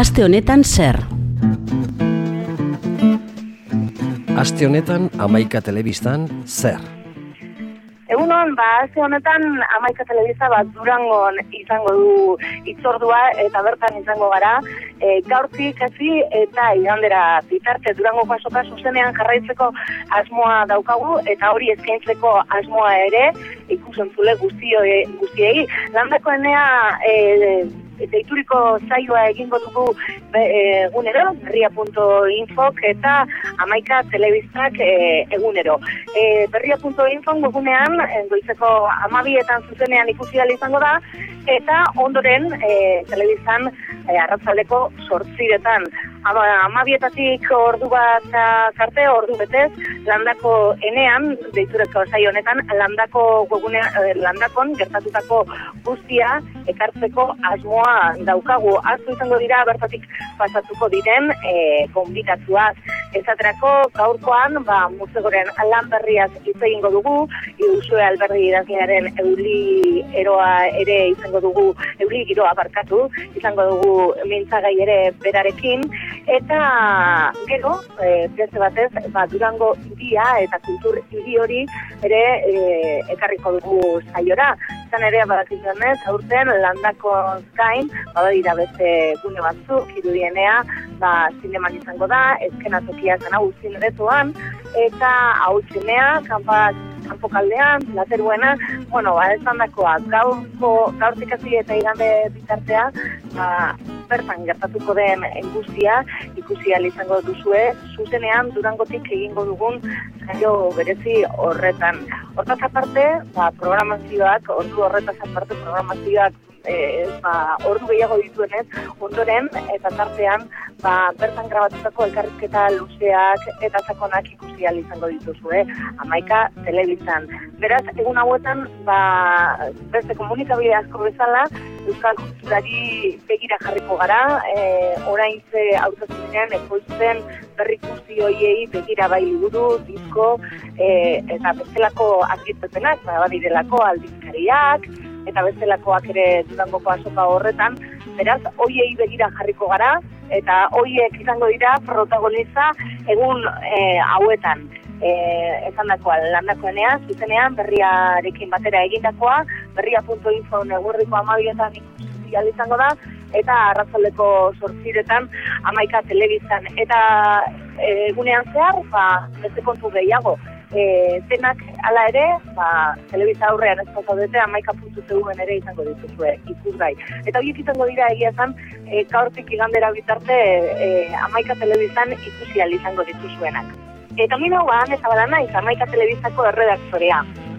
Aste honetan zer? Aste honetan Hamaika Telebistan zer? Egunon, aste honetan Hamaika Telebista Durangon izango du hitzordua eta bertan izango gara. Gaurtik hasi eta igandera bitarte Durangoko azoka zuzenean jarraitzeko asmoa daukagu eta hori eskaintzeko asmoa ere ikusentzule guztiei. Landako enea deituriko saioa egingo dugu egunero, berria.infok eta Hamaika Telebistak egunero. Berria.infok egunean, goizeko 12etan zuzenean ikusi ahal izango da, eta ondoren telebistan arratsaldeko 8etan. 12etatik ordu bat arte, ordu betez, landako enean, deitureko saio honetan, landakon gertatutako guztia ekartzeko asmoa daukagu. Aztu izango dira, bertatik pasatuko diren konbitatuak. Esaterako, gaurkoan, Murtzegoren lan berriaz hitz egingo dugu, Iusue Alberdi idazlearen Euli Giroa izango dugu mintzagai ere berarekin, eta gero, beste batez, Durango hiria eta kultur hiri hori ere ekarriko dugu saiora. Izan ere, badakizunez, aurten landako gain, badira beste gune batzuk, irudienea, zineman izango da, eskenatokia zen hau zineretoan, eta hau zinea, kanpokaldean, lateruena, esan dakoa, gaurtik hasi eta igande bitartea, bertan gertatuko den guztia ikusi ahal izango duzue, zuzenean Durangotik egingo dugun saio berezi horretan. Hortaz aparte, programazioak, ordu gehiago dituenez, ondoren eta tartean bertan grabatutako elkarrizketa luzeak eta sakonak ikusi ahal izango dituzue Hamaika Telebistan. Beraz, egun hauetan, beste komunikabide asko bezala, euskal kulturari begira jarriko gara, orain ze hauteskundean ekoizten berrikusi horiei begira bai liburu, disko, eta bestelako argitzepenak, badirelako aldizkariak, eta bestelakoak ere Durangoko azoka horretan, beraz, hoiei begira jarriko gara, eta hoiek izango dira protagonista egun hauetan. Esan dakoa, landakoenea, zuzenean, berriarekin batera egindakoa, berria.info eguerdiko 12etan ikusi ahal izango da, eta arratsaldeko 8etan Hamaika Telebistan. Eta egunean zehar, beste kontu gehiago. Denak ala ere, telebista aurrean ez zaudete hamaika.tv ere izango dituzue ikusgai. Eta horiek izango dira egia esan, gaurtik igandera bitarte Hamaika Telebistan ikusi ahal izango dituzuenak. Eta min hauan, ez abalana, Hamaika Telebistako erredaktorea.